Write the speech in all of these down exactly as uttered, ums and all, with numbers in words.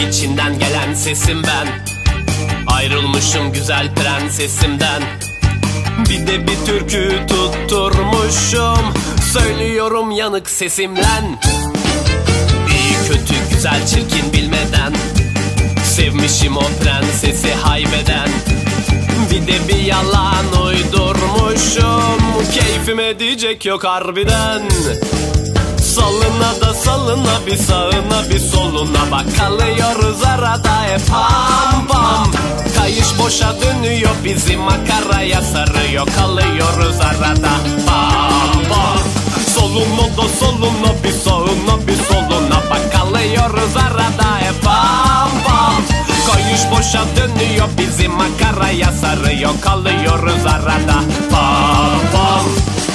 içinden gelen sesim ben. Ayrılmışım güzel prensesimden. Bir de bir türkü tutturmuşum, söylüyorum yanık sesimle. İyi kötü güzel çirkin bilmeden sevmişim o prensesi haybeden. Bir de bir yalan uydurmuşum, keyfime diyecek yok harbiden. Salına da salına, bir sağına bir soluna, bak kalıyoruz arada hep pam pam. Kayış boşa dönüyor, bizi makaraya sarıyor, kalıyoruz arada pam pam. Soluna da soluna, bir sağına bir soluna, bak kalıyoruz arada hep pam pam. Kayış boşa dönüyor, bizi makaraya sarıyor, kalıyoruz arada pam pam.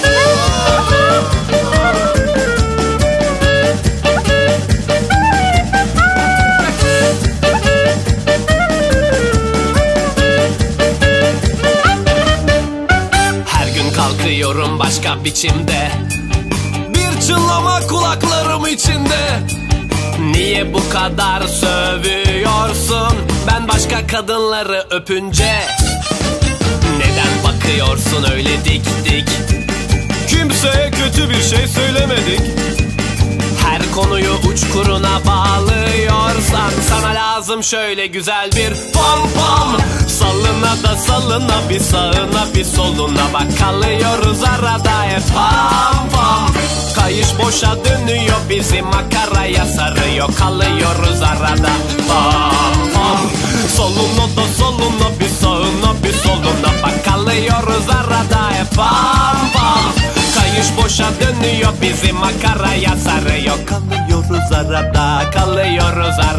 Kalkıyorum başka biçimde, bir çınlama kulaklarım içinde. Niye bu kadar sövüyorsun ben başka kadınları öpünce? Neden bakıyorsun öyle dik dik? Kimseye kötü bir şey söylemedik. Her konuyu uçkuruna bağlıyorsan sana lazım şöyle güzel bir pam pam. Salına da salına, bir sağına bir soluna, bak kalıyoruz arada hep pam pam. Kayış boşa dönüyor, bizi makaraya sarıyor, kalıyoruz arada pam pam. Soluna da soluna, bir sağına bir soluna, bak kalıyoruz arada hep pam pam. Kayış boşa dönüyor, bizi makaraya sarıyor, kalıyoruz arada, kalıyoruz arada.